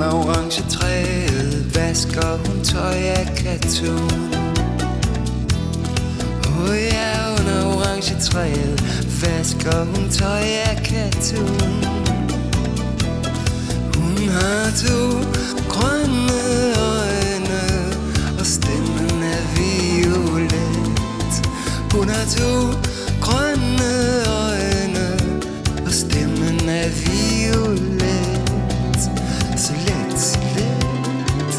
Under orange træet vasker hun tøj af katun. Ja, under orange træet vasker hun tøj af katun. Hun har to grønne øjne, og stemmen er violet. Hun har to grønne øjne, og stemmen er violet. Så let, så let.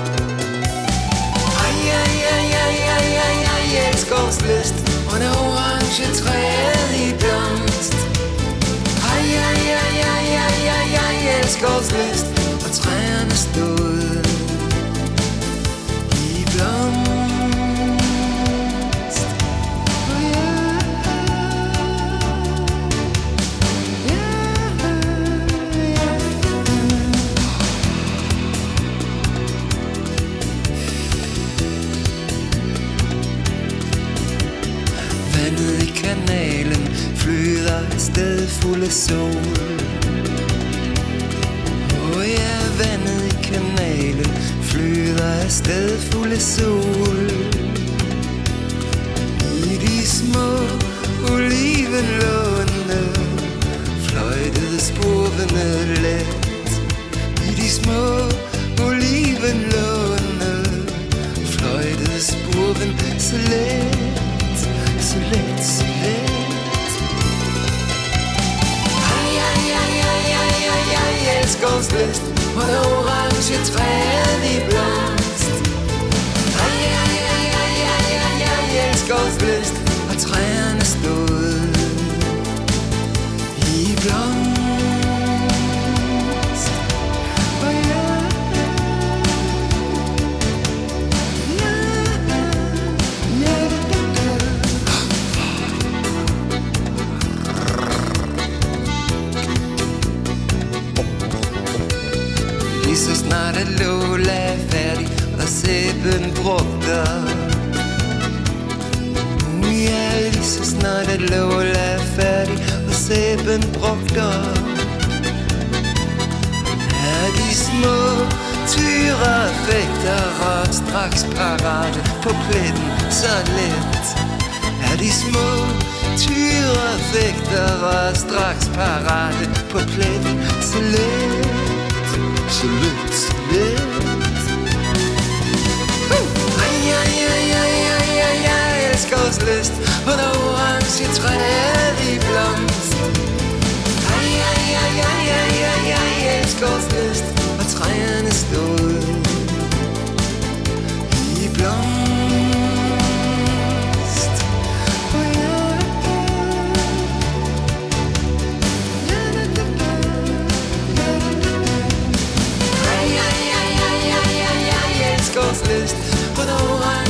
Ej, ej, ej, ej, ej, ej, ej, elskovs lyst. Under orange træet i blomst. Ej, ej, ej, ej, ej, ej, ej, elskovs lyst. Og træerne stod i blomst. Vandet i kanalen flyder afsted fuld af sol. Ja, vandet i kanalen flyder afsted fuld af sol. I de små olivenlåne fløjtede spurvene let. I de små olivenlåne fløjtede spurven så let. Så let, så let. Ej, ej, ej, ej, ej, ej, ej, elskovs lyst. Under orange træet i blomst. Ej, ej, ej, ej, ej, ej, ej, elskovs lyst. Og træerne stod i blomst. Så snart er Lola færdig og sæben brugter. Ja, lige så snart er Lola færdig og sæben brugter. Er de små tyrefægtere straks parate på pletten så let. Er de små tyrefægtere straks parate på pletten så let. Så let, så let. Ej, ej, ej, ej, ej, ej, ej, elskovs lyst. Under orange træet i blomst. Ej, ej, ej, ej, ej, ej, ej, elskovs lyst. Og træerne stod i blomst. Lyst på orange